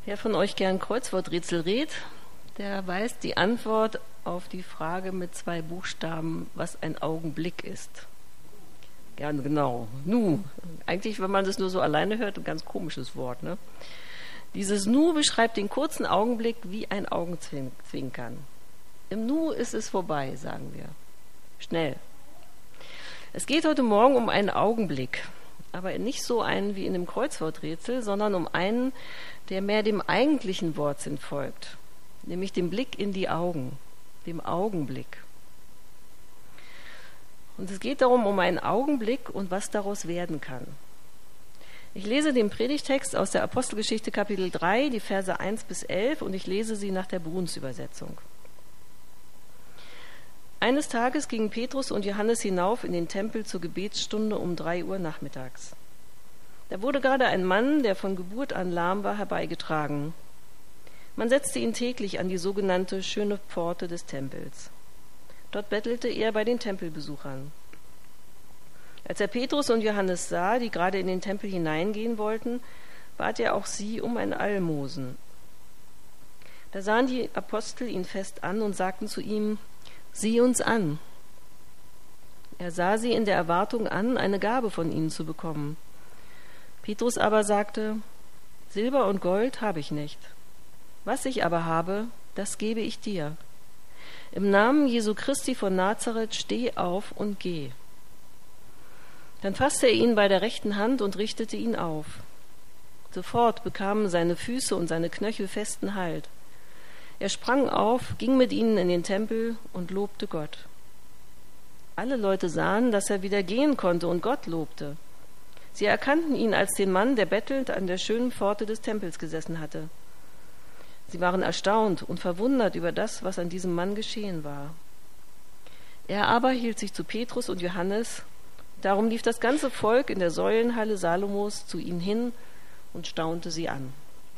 Wer von euch gern Kreuzworträtsel rät, der weiß die Antwort auf die Frage mit 2 Buchstaben, was ein Augenblick ist. Ja, genau. Nu. Eigentlich, wenn man das nur so alleine hört, ein ganz komisches Wort, ne? Dieses Nu beschreibt den kurzen Augenblick wie ein Augenzwinkern. Im Nu ist es vorbei, sagen wir. Schnell. Es geht heute Morgen um einen Augenblick, aber nicht so einen wie in dem Kreuzworträtsel, sondern um einen, der mehr dem eigentlichen Wortsinn folgt, nämlich dem Blick in die Augen, dem Augenblick. Und es geht darum, um einen Augenblick und was daraus werden kann. Ich lese den Predigtext aus der Apostelgeschichte Kapitel 3, die Verse 1 bis 11, und ich lese sie nach der Bruns-Übersetzung. Eines Tages gingen Petrus und Johannes hinauf in den Tempel zur Gebetsstunde um 3 Uhr nachmittags. Da wurde gerade ein Mann, der von Geburt an lahm war, herbeigetragen. Man setzte ihn täglich an die sogenannte schöne Pforte des Tempels. Dort bettelte er bei den Tempelbesuchern. Als er Petrus und Johannes sah, die gerade in den Tempel hineingehen wollten, bat er auch sie um ein Almosen. Da sahen die Apostel ihn fest an und sagten zu ihm: Sieh uns an. Er sah sie in der Erwartung an, eine Gabe von ihnen zu bekommen. Petrus aber sagte: Silber und Gold habe ich nicht. Was ich aber habe, das gebe ich dir. Im Namen Jesu Christi von Nazareth steh auf und geh. Dann fasste er ihn bei der rechten Hand und richtete ihn auf. Sofort bekamen seine Füße und seine Knöchel festen Halt. Er sprang auf, ging mit ihnen in den Tempel und lobte Gott. Alle Leute sahen, dass er wieder gehen konnte und Gott lobte. Sie erkannten ihn als den Mann, der bettelnd an der schönen Pforte des Tempels gesessen hatte. Sie waren erstaunt und verwundert über das, was an diesem Mann geschehen war. Er aber hielt sich zu Petrus und Johannes. Darum lief das ganze Volk in der Säulenhalle Salomos zu ihnen hin und staunte sie an.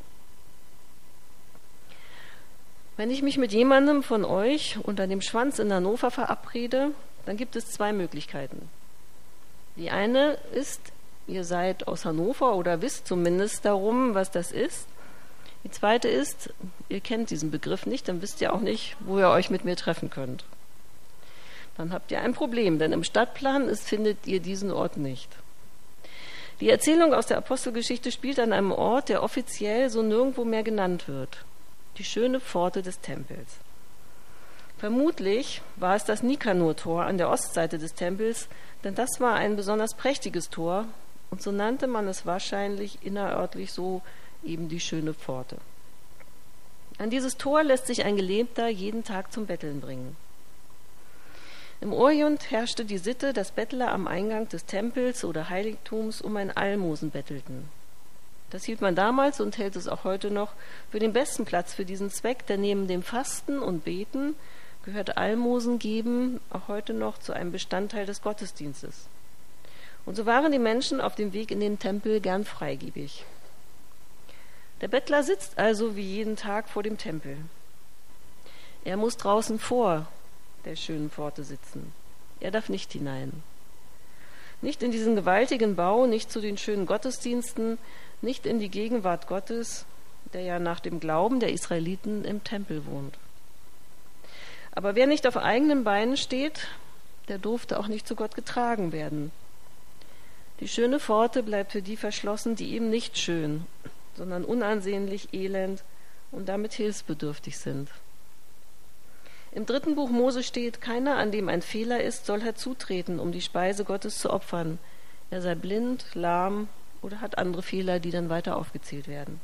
Wenn ich mich mit jemandem von euch unter dem Schwanz in Hannover verabrede, dann gibt es 2 Möglichkeiten. Die eine ist, ihr seid aus Hannover oder wisst zumindest darum, was das ist. Die zweite ist, ihr kennt diesen Begriff nicht, dann wisst ihr auch nicht, wo ihr euch mit mir treffen könnt. Dann habt ihr ein Problem, denn im Stadtplan findet ihr diesen Ort nicht. Die Erzählung aus der Apostelgeschichte spielt an einem Ort, der offiziell so nirgendwo mehr genannt wird. Die schöne Pforte des Tempels. Vermutlich war es das Nikanor-Tor an der Ostseite des Tempels, denn das war ein besonders prächtiges Tor und so nannte man es wahrscheinlich innerörtlich so eben die schöne Pforte. An dieses Tor lässt sich ein Gelähmter jeden Tag zum Betteln bringen. Im Orient herrschte die Sitte, dass Bettler am Eingang des Tempels oder Heiligtums um ein Almosen bettelten. Das hielt man damals und hält es auch heute noch für den besten Platz für diesen Zweck, denn neben dem Fasten und Beten gehört Almosen geben auch heute noch zu einem Bestandteil des Gottesdienstes. Und so waren die Menschen auf dem Weg in den Tempel gern freigebig. Der Bettler sitzt also wie jeden Tag vor dem Tempel. Er muss draußen vor der schönen Pforte sitzen. Er darf nicht hinein. Nicht in diesen gewaltigen Bau, nicht zu den schönen Gottesdiensten, nicht in die Gegenwart Gottes, der ja nach dem Glauben der Israeliten im Tempel wohnt. Aber wer nicht auf eigenen Beinen steht, der durfte auch nicht zu Gott getragen werden. Die schöne Pforte bleibt für die verschlossen, die eben nicht schön, sondern unansehnlich, elend und damit hilfsbedürftig sind. Im 3. Buch Mose steht: Keiner, an dem ein Fehler ist, soll herzutreten, um die Speise Gottes zu opfern. Er sei blind, lahm oder hat andere Fehler, die dann weiter aufgezählt werden.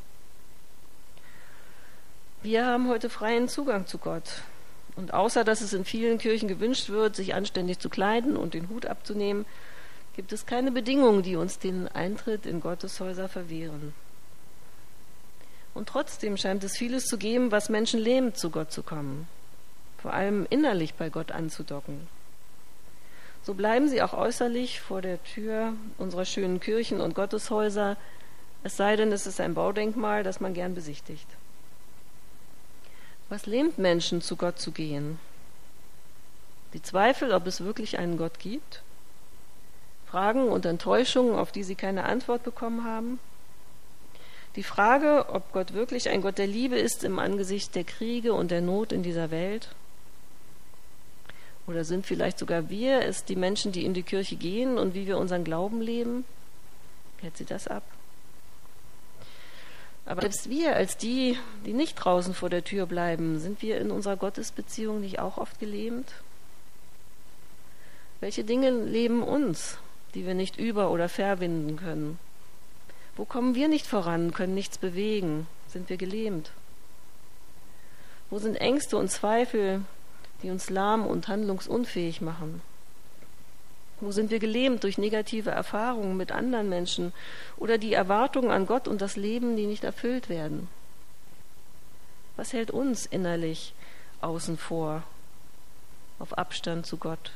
Wir haben heute freien Zugang zu Gott. Und außer dass es in vielen Kirchen gewünscht wird, sich anständig zu kleiden und den Hut abzunehmen, gibt es keine Bedingungen, die uns den Eintritt in Gotteshäuser verwehren. Und trotzdem scheint es vieles zu geben, was Menschen lähmt, zu Gott zu kommen. Vor allem innerlich bei Gott anzudocken. So bleiben sie auch äußerlich vor der Tür unserer schönen Kirchen und Gotteshäuser, es sei denn, es ist ein Baudenkmal, das man gern besichtigt. Was lähmt Menschen, zu Gott zu gehen? Die Zweifel, ob es wirklich einen Gott gibt? Fragen und Enttäuschungen, auf die sie keine Antwort bekommen haben? Die Frage, ob Gott wirklich ein Gott der Liebe ist im Angesicht der Kriege und der Not in dieser Welt, oder sind vielleicht sogar wir es, die Menschen, die in die Kirche gehen und wie wir unseren Glauben leben, hält sie das ab? Aber selbst wir als die nicht draußen vor der Tür bleiben, sind wir in unserer Gottesbeziehung nicht auch oft gelähmt? Welche Dinge leben uns, die wir nicht über- oder verwinden können? Wo kommen wir nicht voran, können nichts bewegen? Sind wir gelähmt? Wo sind Ängste und Zweifel, die uns lahm und handlungsunfähig machen? Wo sind wir gelähmt durch negative Erfahrungen mit anderen Menschen oder die Erwartungen an Gott und das Leben, die nicht erfüllt werden? Was hält uns innerlich außen vor, auf Abstand zu Gott?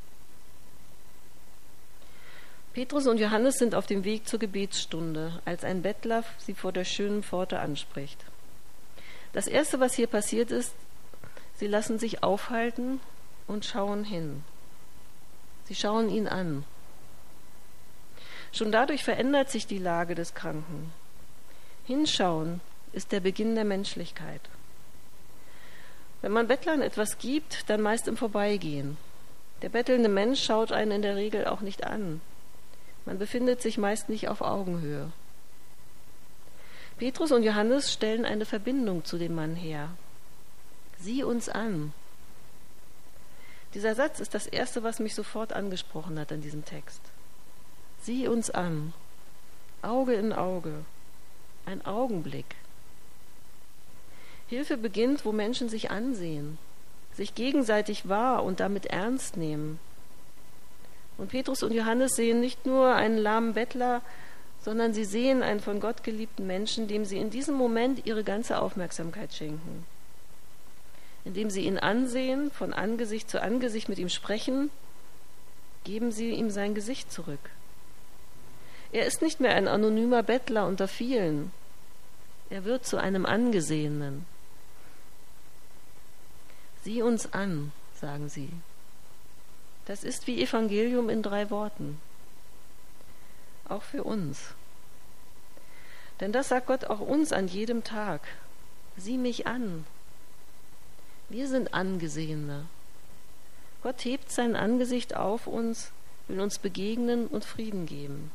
Petrus und Johannes sind auf dem Weg zur Gebetsstunde, als ein Bettler sie vor der schönen Pforte anspricht. Das Erste, was hier passiert ist, sie lassen sich aufhalten und schauen hin. Sie schauen ihn an. Schon dadurch verändert sich die Lage des Kranken. Hinschauen ist der Beginn der Menschlichkeit. Wenn man Bettlern etwas gibt, dann meist im Vorbeigehen. Der bettelnde Mensch schaut einen in der Regel auch nicht an. Man befindet sich meist nicht auf Augenhöhe. Petrus und Johannes stellen eine Verbindung zu dem Mann her. Sieh uns an. Dieser Satz ist das Erste, was mich sofort angesprochen hat in diesem Text. Sieh uns an. Auge in Auge. Ein Augenblick. Hilfe beginnt, wo Menschen sich ansehen, sich gegenseitig wahr und damit ernst nehmen. Und Petrus und Johannes sehen nicht nur einen lahmen Bettler, sondern sie sehen einen von Gott geliebten Menschen, dem sie in diesem Moment ihre ganze Aufmerksamkeit schenken. Indem sie ihn ansehen, von Angesicht zu Angesicht mit ihm sprechen, geben sie ihm sein Gesicht zurück. Er ist nicht mehr ein anonymer Bettler unter vielen. Er wird zu einem Angesehenen. Sieh uns an, sagen sie. Das ist wie Evangelium in 3 Worten. Auch für uns. Denn das sagt Gott auch uns an jedem Tag. Sieh mich an. Wir sind Angesehene. Gott hebt sein Angesicht auf uns, will uns begegnen und Frieden geben.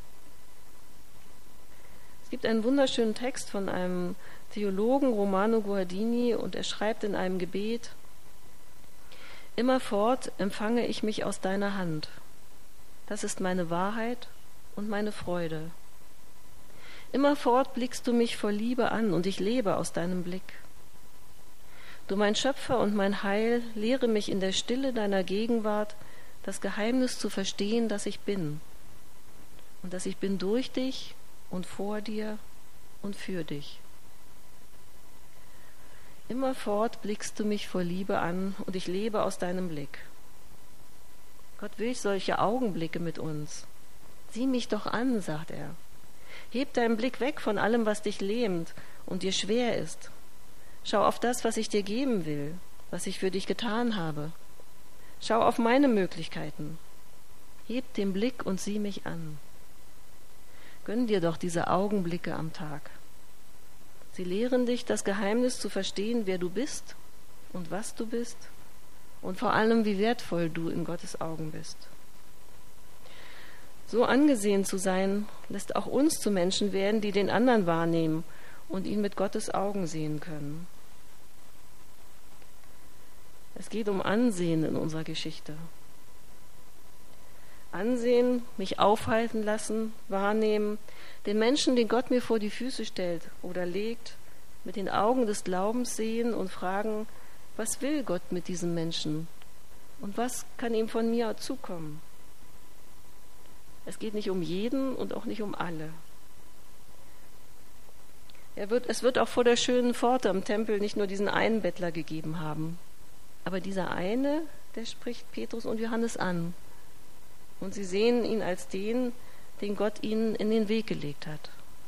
Es gibt einen wunderschönen Text von einem Theologen, Romano Guardini, und er schreibt in einem Gebet: Immerfort empfange ich mich aus deiner Hand. Das ist meine Wahrheit und meine Freude. Immerfort blickst du mich vor Liebe an und ich lebe aus deinem Blick. Du mein Schöpfer und mein Heil, lehre mich in der Stille deiner Gegenwart das Geheimnis zu verstehen, dass ich bin. Und dass ich bin durch dich und vor dir und für dich. Immerfort blickst du mich vor Liebe an und ich lebe aus deinem Blick. Gott will solche Augenblicke mit uns. Sieh mich doch an, sagt er. Heb deinen Blick weg von allem, was dich lähmt und dir schwer ist. Schau auf das, was ich dir geben will, was ich für dich getan habe. Schau auf meine Möglichkeiten. Heb den Blick und sieh mich an. Gönn dir doch diese Augenblicke am Tag. Sie lehren dich, das Geheimnis zu verstehen, wer du bist und was du bist und vor allem, wie wertvoll du in Gottes Augen bist. So angesehen zu sein, lässt auch uns zu Menschen werden, die den anderen wahrnehmen und ihn mit Gottes Augen sehen können. Es geht um Ansehen in unserer Geschichte. Ansehen, mich aufhalten lassen, wahrnehmen, den Menschen, den Gott mir vor die Füße stellt oder legt, mit den Augen des Glaubens sehen und fragen, was will Gott mit diesem Menschen und was kann ihm von mir zukommen? Es geht nicht um jeden und auch nicht um alle. Es wird auch vor der schönen Pforte im Tempel nicht nur diesen einen Bettler gegeben haben, aber dieser eine, der spricht Petrus und Johannes an. Und sie sehen ihn als den Gott ihnen in den Weg gelegt hat.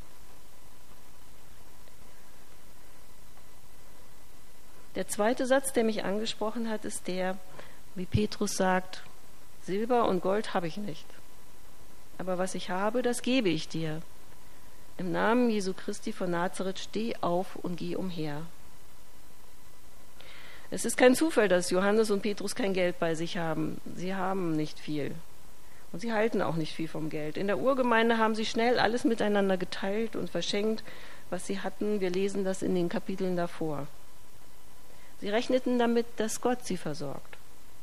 Der zweite Satz, der mich angesprochen hat, ist der, wie Petrus sagt, Silber und Gold habe ich nicht, aber was ich habe, das gebe ich dir. Im Namen Jesu Christi von Nazareth, steh auf und geh umher. Es ist kein Zufall, dass Johannes und Petrus kein Geld bei sich haben. Sie haben nicht viel. Und sie halten auch nicht viel vom Geld. In der Urgemeinde haben sie schnell alles miteinander geteilt und verschenkt, was sie hatten. Wir lesen das in den Kapiteln davor. Sie rechneten damit, dass Gott sie versorgt.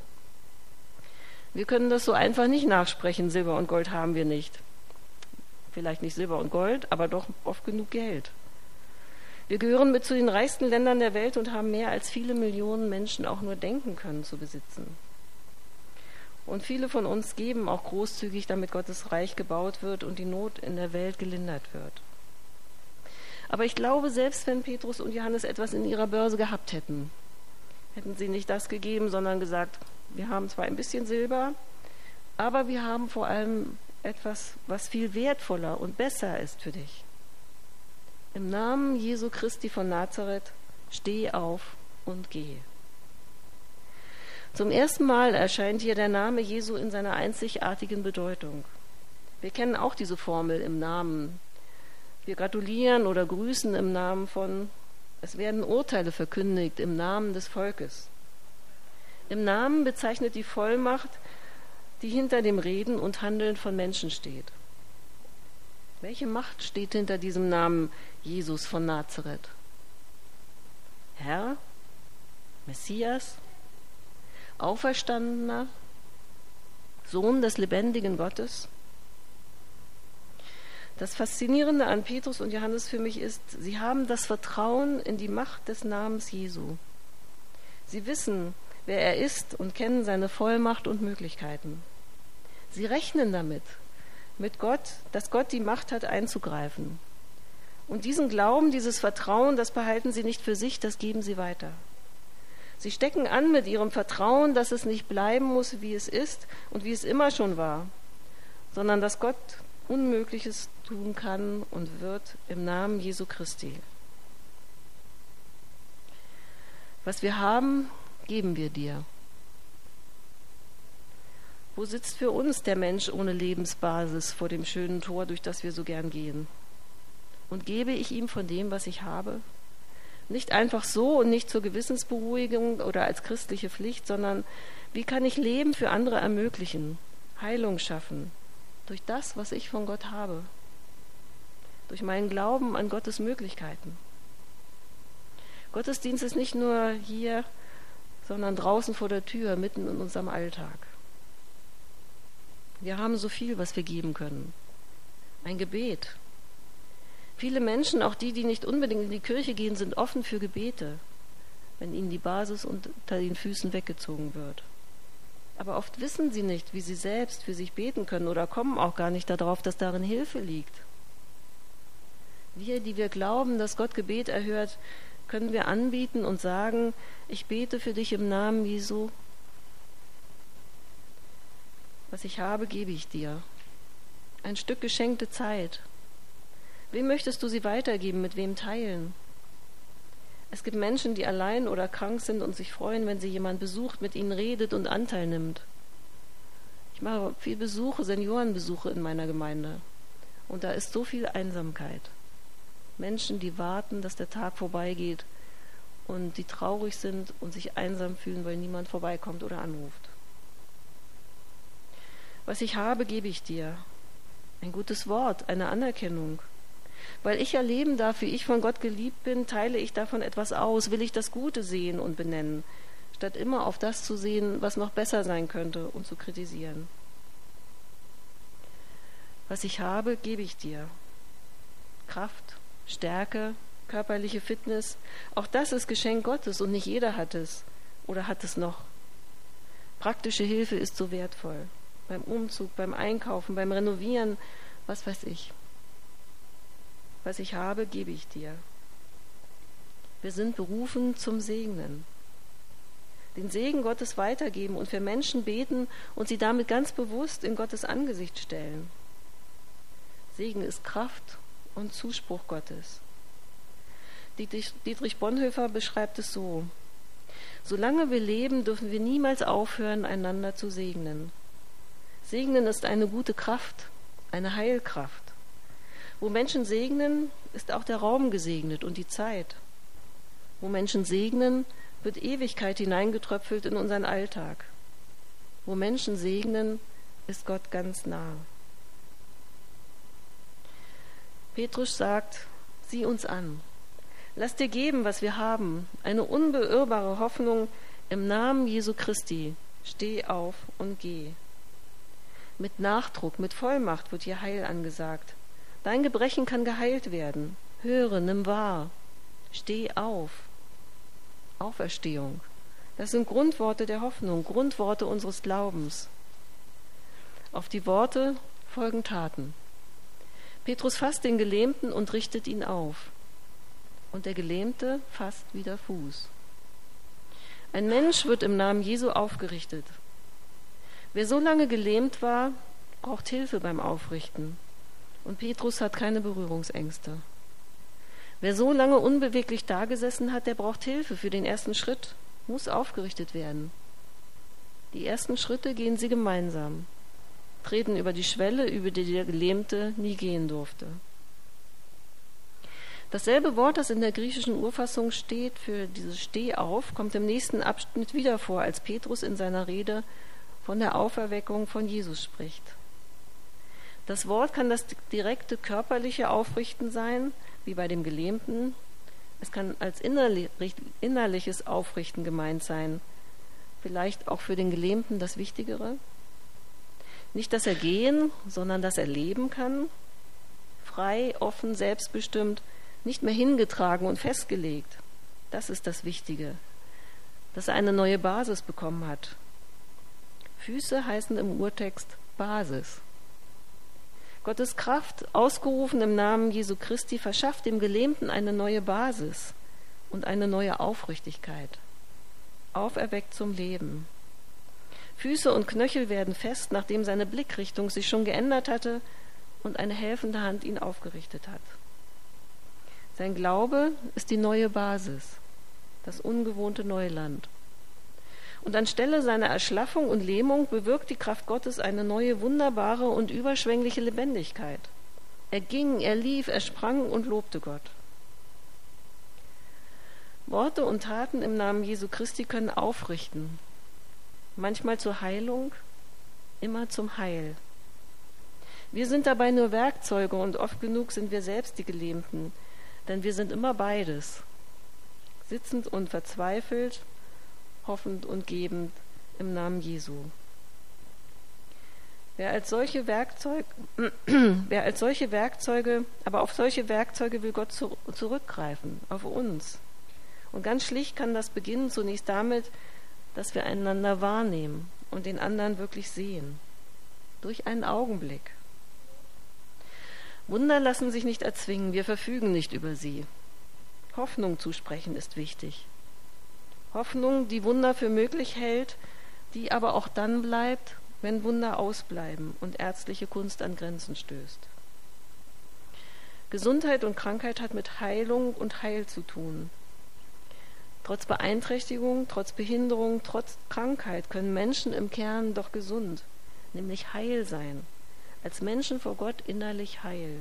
Wir können das so einfach nicht nachsprechen. Silber und Gold haben wir nicht. Vielleicht nicht Silber und Gold, aber doch oft genug Geld. Wir gehören mit zu den reichsten Ländern der Welt und haben mehr als viele Millionen Menschen auch nur denken können zu besitzen. Und viele von uns geben auch großzügig, damit Gottes Reich gebaut wird und die Not in der Welt gelindert wird. Aber ich glaube, selbst wenn Petrus und Johannes etwas in ihrer Börse gehabt hätten, hätten sie nicht das gegeben, sondern gesagt, wir haben zwar ein bisschen Silber, aber wir haben vor allem etwas, was viel wertvoller und besser ist für dich. Im Namen Jesu Christi von Nazareth, steh auf und geh. Zum ersten Mal erscheint hier der Name Jesu in seiner einzigartigen Bedeutung. Wir kennen auch diese Formel im Namen. Wir gratulieren oder grüßen im Namen von, es werden Urteile verkündigt im Namen des Volkes. Im Namen bezeichnet die Vollmacht, die hinter dem Reden und Handeln von Menschen steht. Welche Macht steht hinter diesem Namen Jesus von Nazareth? Herr, Messias, Auferstandener, Sohn des lebendigen Gottes? Das Faszinierende an Petrus und Johannes für mich ist, sie haben das Vertrauen in die Macht des Namens Jesu. Sie wissen, wer er ist und kennen seine Vollmacht und Möglichkeiten. Sie rechnen damit, mit Gott, dass Gott die Macht hat, einzugreifen. Und diesen Glauben, dieses Vertrauen, das behalten sie nicht für sich, das geben sie weiter. Sie stecken an mit ihrem Vertrauen, dass es nicht bleiben muss, wie es ist und wie es immer schon war, sondern dass Gott Unmögliches tun kann und wird im Namen Jesu Christi. Was wir haben, geben wir dir. Wo sitzt für uns der Mensch ohne Lebensbasis vor dem schönen Tor, durch das wir so gern gehen? Und gebe ich ihm von dem, was ich habe? Nicht einfach so und nicht zur Gewissensberuhigung oder als christliche Pflicht, sondern wie kann ich Leben für andere ermöglichen, Heilung schaffen, durch das, was ich von Gott habe, durch meinen Glauben an Gottes Möglichkeiten. Gottesdienst ist nicht nur hier, sondern draußen vor der Tür, mitten in unserem Alltag. Wir haben so viel, was wir geben können. Ein Gebet. Viele Menschen, auch die, die nicht unbedingt in die Kirche gehen, sind offen für Gebete, wenn ihnen die Basis unter den Füßen weggezogen wird. Aber oft wissen sie nicht, wie sie selbst für sich beten können oder kommen auch gar nicht darauf, dass darin Hilfe liegt. Wir, die wir glauben, dass Gott Gebet erhört, können wir anbieten und sagen, ich bete für dich im Namen Jesu. Was ich habe, gebe ich dir. Ein Stück geschenkte Zeit. Wem möchtest du sie weitergeben, mit wem teilen? Es gibt Menschen, die allein oder krank sind und sich freuen, wenn sie jemand besucht, mit ihnen redet und Anteil nimmt. Ich mache viel Besuche, Seniorenbesuche in meiner Gemeinde. Und da ist so viel Einsamkeit. Menschen, die warten, dass der Tag vorbeigeht und die traurig sind und sich einsam fühlen, weil niemand vorbeikommt oder anruft. Was ich habe, gebe ich dir. Ein gutes Wort, eine Anerkennung. Weil ich erleben darf, wie ich von Gott geliebt bin, teile ich davon etwas aus, will ich das Gute sehen und benennen, statt immer auf das zu sehen, was noch besser sein könnte und zu kritisieren. Was ich habe, gebe ich dir. Kraft, Stärke, körperliche Fitness, auch das ist Geschenk Gottes und nicht jeder hat es oder hat es noch. Praktische Hilfe ist so wertvoll. Beim Umzug, beim Einkaufen, beim Renovieren, was weiß ich. Was ich habe, gebe ich dir. Wir sind berufen zum Segnen. Den Segen Gottes weitergeben und für Menschen beten und sie damit ganz bewusst in Gottes Angesicht stellen. Segen ist Kraft und Zuspruch Gottes. Dietrich Bonhoeffer beschreibt es so: Solange wir leben, dürfen wir niemals aufhören, einander zu segnen. Segnen ist eine gute Kraft, eine Heilkraft. Wo Menschen segnen, ist auch der Raum gesegnet und die Zeit. Wo Menschen segnen, wird Ewigkeit hineingetröpfelt in unseren Alltag. Wo Menschen segnen, ist Gott ganz nah. Petrus sagt, sieh uns an. Lass dir geben, was wir haben, eine unbeirrbare Hoffnung im Namen Jesu Christi. Steh auf und geh. Mit Nachdruck, mit Vollmacht wird hier Heil angesagt. Dein Gebrechen kann geheilt werden. Höre, nimm wahr. Steh auf. Auferstehung. Das sind Grundworte der Hoffnung, Grundworte unseres Glaubens. Auf die Worte folgen Taten. Petrus fasst den Gelähmten und richtet ihn auf. Und der Gelähmte fasst wieder Fuß. Ein Mensch wird im Namen Jesu aufgerichtet. Wer so lange gelähmt war, braucht Hilfe beim Aufrichten. Und Petrus hat keine Berührungsängste. Wer so lange unbeweglich dagesessen hat, der braucht Hilfe für den ersten Schritt, muss aufgerichtet werden. Die ersten Schritte gehen sie gemeinsam, treten über die Schwelle, über die der Gelähmte nie gehen durfte. Dasselbe Wort, das in der griechischen Urfassung steht für dieses Steh auf, kommt im nächsten Abschnitt wieder vor, als Petrus in seiner Rede von der Auferweckung von Jesus spricht. Das Wort kann das direkte körperliche Aufrichten sein, wie bei dem Gelähmten. Es kann als innerliches Aufrichten gemeint sein, vielleicht auch für den Gelähmten das Wichtigere. Nicht, dass er gehen, sondern dass er leben kann, frei, offen, selbstbestimmt, nicht mehr hingetragen und festgelegt. Das ist das Wichtige, dass er eine neue Basis bekommen hat. Füße heißen im Urtext Basis. Gottes Kraft, ausgerufen im Namen Jesu Christi, verschafft dem Gelähmten eine neue Basis und eine neue Aufrichtigkeit. Auferweckt zum Leben. Füße und Knöchel werden fest, nachdem seine Blickrichtung sich schon geändert hatte und eine helfende Hand ihn aufgerichtet hat. Sein Glaube ist die neue Basis, das ungewohnte Neuland. Und anstelle seiner Erschlaffung und Lähmung bewirkt die Kraft Gottes eine neue, wunderbare und überschwängliche Lebendigkeit. Er ging, er lief, er sprang und lobte Gott. Worte und Taten im Namen Jesu Christi können aufrichten. Manchmal zur Heilung, immer zum Heil. Wir sind dabei nur Werkzeuge und oft genug sind wir selbst die Gelähmten, denn wir sind immer beides. Sitzend und verzweifelt, hoffend und gebend im Namen Jesu. Wer auf solche Werkzeuge will Gott zurückgreifen, auf uns. Und ganz schlicht kann das beginnen zunächst damit, dass wir einander wahrnehmen und den anderen wirklich sehen. Durch einen Augenblick. Wunder lassen sich nicht erzwingen, wir verfügen nicht über sie. Hoffnung zusprechen ist wichtig. Hoffnung, die Wunder für möglich hält, die aber auch dann bleibt, wenn Wunder ausbleiben und ärztliche Kunst an Grenzen stößt. Gesundheit und Krankheit hat mit Heilung und Heil zu tun. Trotz Beeinträchtigung, trotz Behinderung, trotz Krankheit können Menschen im Kern doch gesund, nämlich heil sein, als Menschen vor Gott innerlich heil.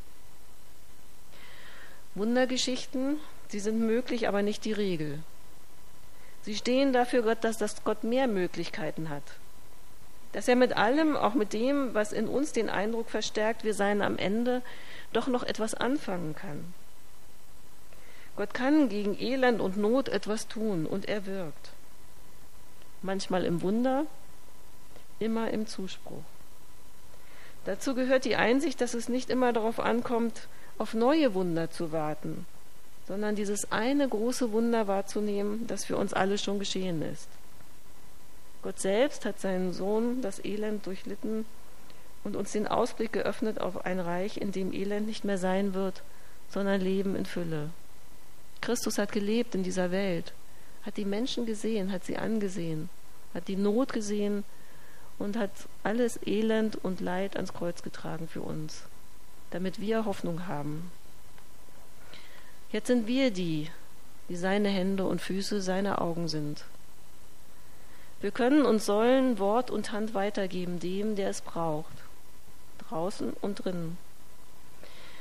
Wundergeschichten, sie sind möglich, aber nicht die Regel. Sie stehen dafür, dass Gott mehr Möglichkeiten hat. Dass er mit allem, auch mit dem, was in uns den Eindruck verstärkt, wir seien am Ende, doch noch etwas anfangen kann. Gott kann gegen Elend und Not etwas tun und er wirkt. Manchmal im Wunder, immer im Zuspruch. Dazu gehört die Einsicht, dass es nicht immer darauf ankommt, auf neue Wunder zu warten, sondern dieses eine große Wunder wahrzunehmen, das für uns alle schon geschehen ist. Gott selbst hat seinen Sohn das Elend durchlitten und uns den Ausblick geöffnet auf ein Reich, in dem Elend nicht mehr sein wird, sondern Leben in Fülle. Christus hat gelebt in dieser Welt, hat die Menschen gesehen, hat sie angesehen, hat die Not gesehen und hat alles Elend und Leid ans Kreuz getragen für uns, damit wir Hoffnung haben. Jetzt sind wir die seine Hände und Füße, seine Augen sind. Wir können und sollen Wort und Hand weitergeben dem, der es braucht, draußen und drinnen.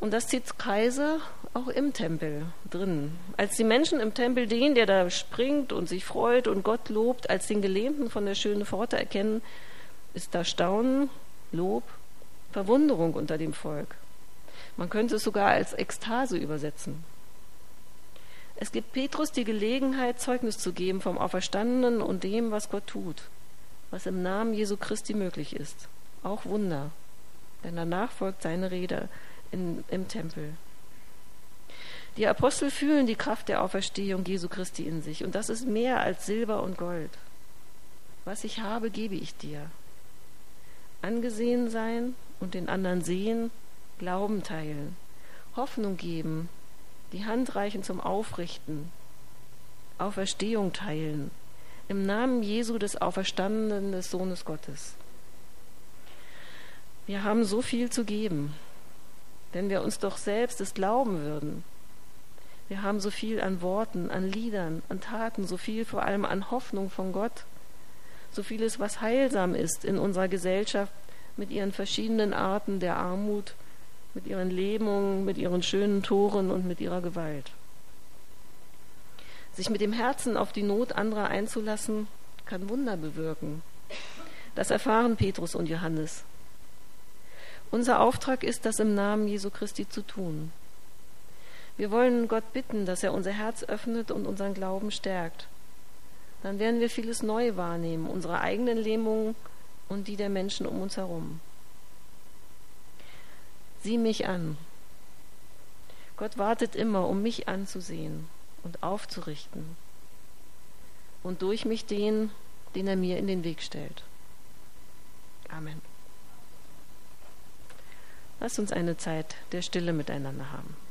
Und das zieht Kreise auch im Tempel drin. Als die Menschen im Tempel den, der da springt und sich freut und Gott lobt, als den Gelähmten von der schönen Pforte erkennen, ist da Staunen, Lob, Verwunderung unter dem Volk. Man könnte es sogar als Ekstase übersetzen. Es gibt Petrus die Gelegenheit, Zeugnis zu geben vom Auferstandenen und dem, was Gott tut, was im Namen Jesu Christi möglich ist. Auch Wunder. Denn danach folgt seine Rede im Tempel. Die Apostel fühlen die Kraft der Auferstehung Jesu Christi in sich. Und das ist mehr als Silber und Gold. Was ich habe, gebe ich dir. Angesehen sein und den anderen sehen, Glauben teilen, Hoffnung geben, die Hand reichen zum Aufrichten, Auferstehung teilen, im Namen Jesu des Auferstandenen, des Sohnes Gottes. Wir haben so viel zu geben, wenn wir uns doch selbst es glauben würden. Wir haben so viel an Worten, an Liedern, an Taten, so viel vor allem an Hoffnung von Gott, so vieles, was heilsam ist in unserer Gesellschaft mit ihren verschiedenen Arten der Armut, mit ihren Lähmungen, mit ihren schönen Toren und mit ihrer Gewalt. Sich mit dem Herzen auf die Not anderer einzulassen, kann Wunder bewirken. Das erfahren Petrus und Johannes. Unser Auftrag ist, das im Namen Jesu Christi zu tun. Wir wollen Gott bitten, dass er unser Herz öffnet und unseren Glauben stärkt. Dann werden wir vieles neu wahrnehmen, unsere eigenen Lähmungen und die der Menschen um uns herum. Sieh mich an. Gott wartet immer, um mich anzusehen und aufzurichten und durch mich den er mir in den Weg stellt. Amen. Lasst uns eine Zeit der Stille miteinander haben.